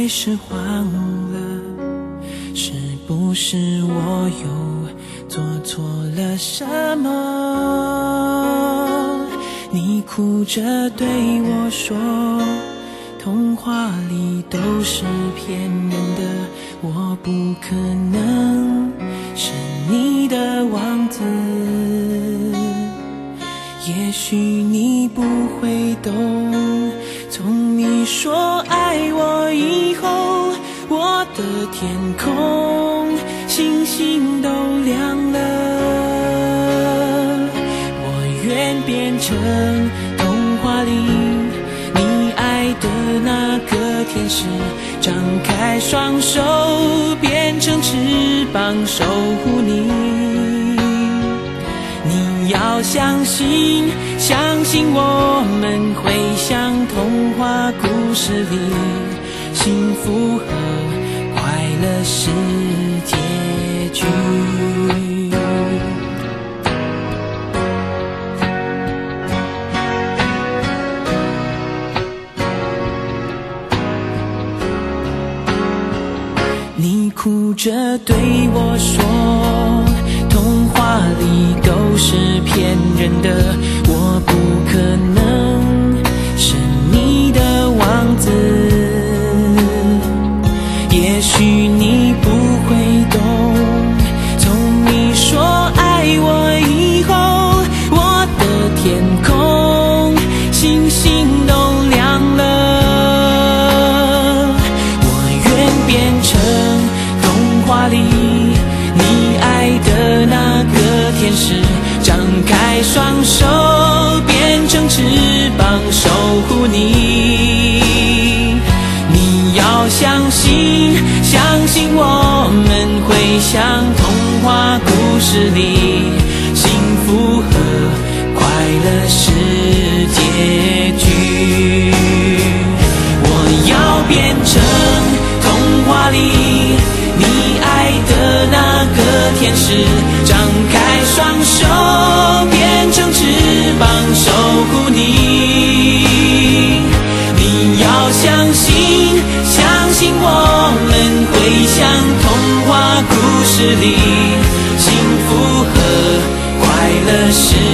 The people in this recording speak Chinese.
还是忘了？是不是我又做错了什么？你哭着对我说，童话里都是骗人的，我不可能是你的王子。也许你不会懂，从你说爱我以后，我的天空星星都亮了。我愿变成童话里你爱的那个天使，张开双手变成翅膀守护你。你要相信，相信我们会像童话故事里，幸福和快乐是结局。你哭着对我说，童话里都是骗人的，我不可能是你的王子。也许你不会懂，从你说爱我以后，我的天空星星都亮了。我愿变成童话里你爱的那个天使，张开双手变成翅膀守护你。你要相信，相信我们会像童话故事里，幸福和快乐是结局。我要变成童话里你爱的那个天使，张开双手变成翅膀守护你。你要相信，相信我们会像童话故事里，幸福和快乐是